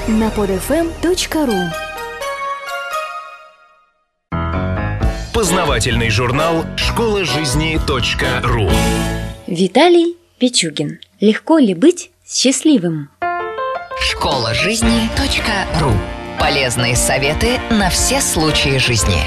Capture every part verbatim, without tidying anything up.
на под эф эм точка ру. Познавательный журнал школа жизни точка ру. Виталий Пичугин. Легко ли быть счастливым? школа жизни точка ру. Полезные советы на все случаи жизни.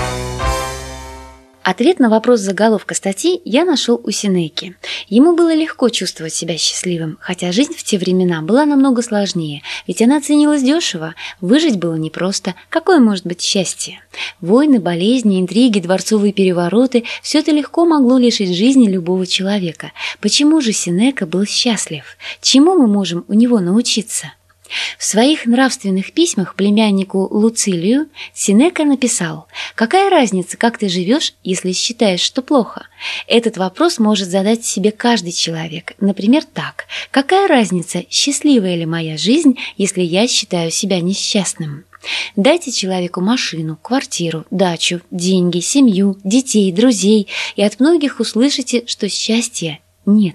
Ответ на вопрос заголовка статьи я нашел у Сенеки. Ему было легко чувствовать себя счастливым, хотя жизнь в те времена была намного сложнее, ведь она ценилась дешево, выжить было непросто. Какое может быть счастье? Войны, болезни, интриги, дворцовые перевороты – все это легко могло лишить жизни любого человека. Почему же Сенека был счастлив? Чему мы можем у него научиться? В своих нравственных письмах племяннику Луцилию Сенека написал: «Какая разница, как ты живешь, если считаешь, что плохо?» Этот вопрос может задать себе каждый человек. Например, так: «Какая разница, счастливая ли моя жизнь, если я считаю себя несчастным?» Дайте человеку машину, квартиру, дачу, деньги, семью, детей, друзей, и от многих услышите, что счастья нет.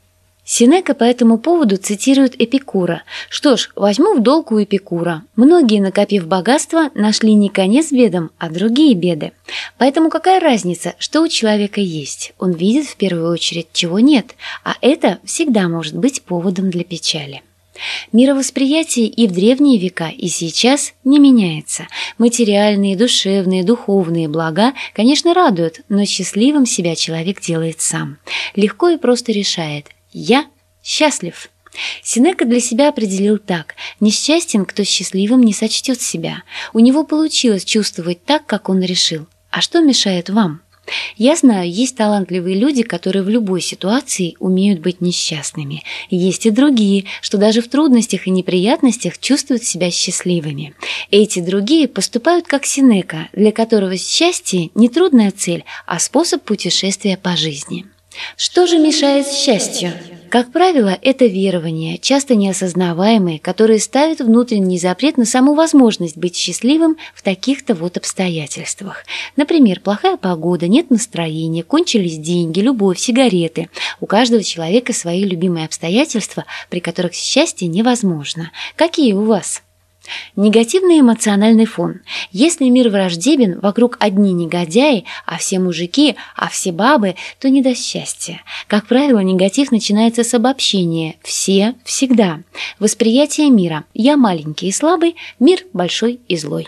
Сенека по этому поводу цитирует Эпикура. Что ж, возьму в долг у Эпикура. Многие, накопив богатство, нашли не конец бедам, а другие беды. Поэтому какая разница, что у человека есть? Он видит в первую очередь, чего нет, а это всегда может быть поводом для печали. Мировосприятие и в древние века, и сейчас не меняется. Материальные, душевные, духовные блага, конечно, радуют, но счастливым себя человек делает сам. Легко и просто решает: «Я счастлив». Сенека для себя определил так: несчастен, кто счастливым не сочтет себя. У него получилось чувствовать так, как он решил. А что мешает вам? Я знаю, есть талантливые люди, которые в любой ситуации умеют быть несчастными. Есть и другие, что даже в трудностях и неприятностях чувствуют себя счастливыми. Эти другие поступают как Сенека, для которого счастье не трудная цель, а способ путешествия по жизни. Что же мешает счастью? Как правило, это верования, часто неосознаваемые, которые ставят внутренний запрет на саму возможность быть счастливым в таких-то вот обстоятельствах. Например, плохая погода, нет настроения, кончились деньги, любовь, сигареты. У каждого человека свои любимые обстоятельства, при которых счастье невозможно. Какие у вас? Негативный эмоциональный фон. Если мир враждебен, вокруг одни негодяи, а все мужики, а все бабы, то не до счастья. Как правило, негатив начинается с обобщения «все, всегда». Восприятие мира: «я маленький и слабый, мир большой и злой».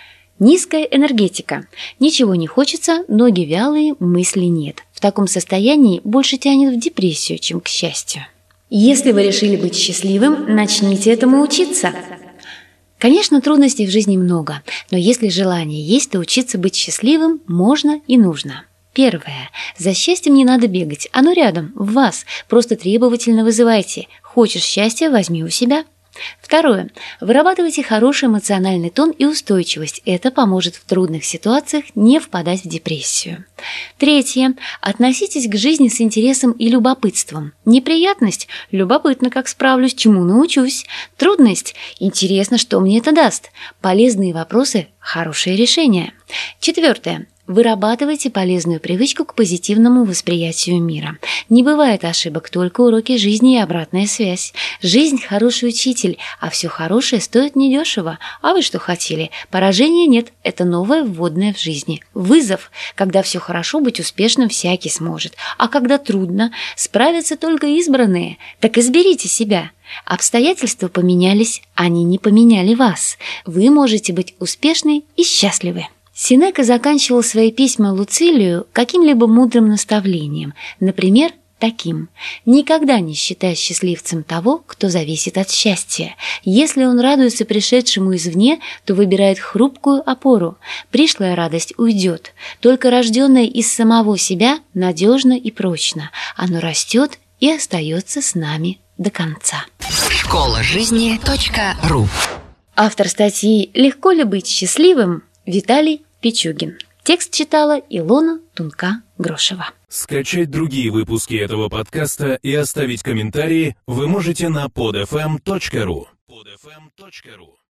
Низкая энергетика. Ничего не хочется, ноги вялые, мыслей нет. В таком состоянии больше тянет в депрессию, чем к счастью. Если вы решили быть счастливым, начните этому учиться. Конечно, трудностей в жизни много, но если желание есть, то учиться быть счастливым можно и нужно. Первое. За счастьем не надо бегать, оно рядом, в вас, просто требовательно вызывайте. Хочешь счастья, возьми у себя. Второе. Вырабатывайте хороший эмоциональный тон и устойчивость. Это поможет в трудных ситуациях не впадать в депрессию. Третье. Относитесь к жизни с интересом и любопытством. Неприятность? Любопытно, как справлюсь, чему научусь. Трудность? Интересно, что мне это даст. Полезные вопросы – хорошее решение. Четвертое. Вырабатывайте полезную привычку к позитивному восприятию мира. Не бывает ошибок, только уроки жизни и обратная связь. Жизнь – хороший учитель, а все хорошее стоит недешево. А вы что хотели? Поражения нет, это новое вводное в жизни. Вызов, когда все хорошо, быть успешным всякий сможет. А когда трудно, справятся только избранные. Так изберите себя. Обстоятельства поменялись, они не поменяли вас. Вы можете быть успешны и счастливы. Сенека заканчивал свои письма Луцилию каким-либо мудрым наставлением, например, таким: «Никогда не считай счастливцем того, кто зависит от счастья. Если он радуется пришедшему извне, то выбирает хрупкую опору. Пришлая радость уйдет. Только рожденное из самого себя надежно и прочно. Оно растет и остается с нами до конца». школа жизни точка ру. Автор статьи «Легко ли быть счастливым?» Виталий Пичугин. Текст читала Илона Тунка-Грошева. Скачать другие выпуски этого подкаста и оставить комментарии вы можете на под эф эм точка ру. под эф эм точка ру.